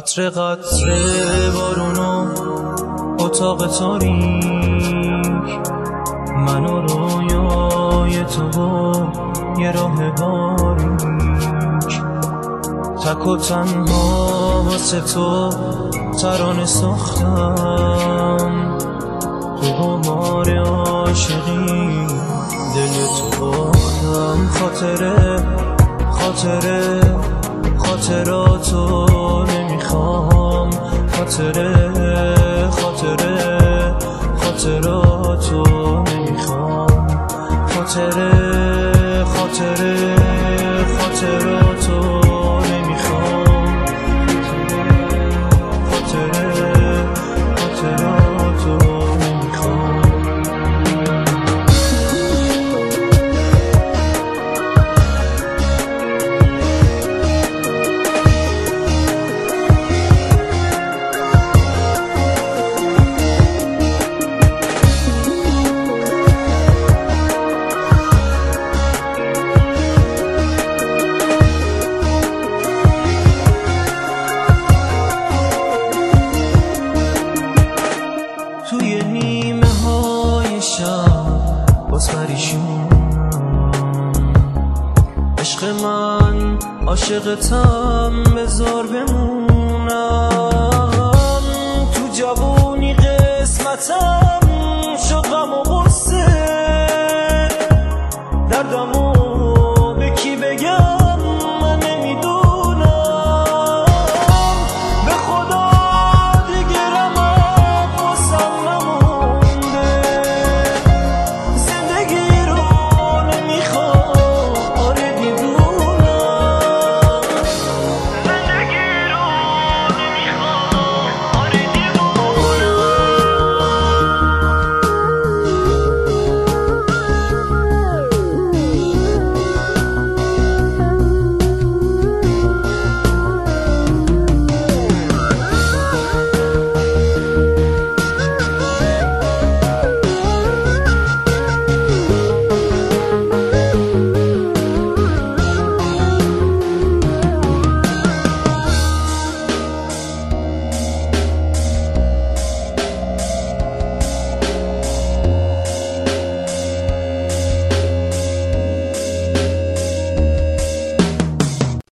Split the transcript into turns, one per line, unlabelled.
قطره قطره بارونو اتاق تاریک، من و رویای تو و یه راه باریک، تک و تنها واسه تو ترانه ساختم، تو غبار عاشقی دل تو باختم. خاطراتو نمیخوام، خاطراتو نمیخوام، خاطراتو نمیخوام، خاطراتو نمیخوام. توی نیمه های شب باز پریشون، عشق من عاشقتم بذار بمونم، تو جوونی قسمتم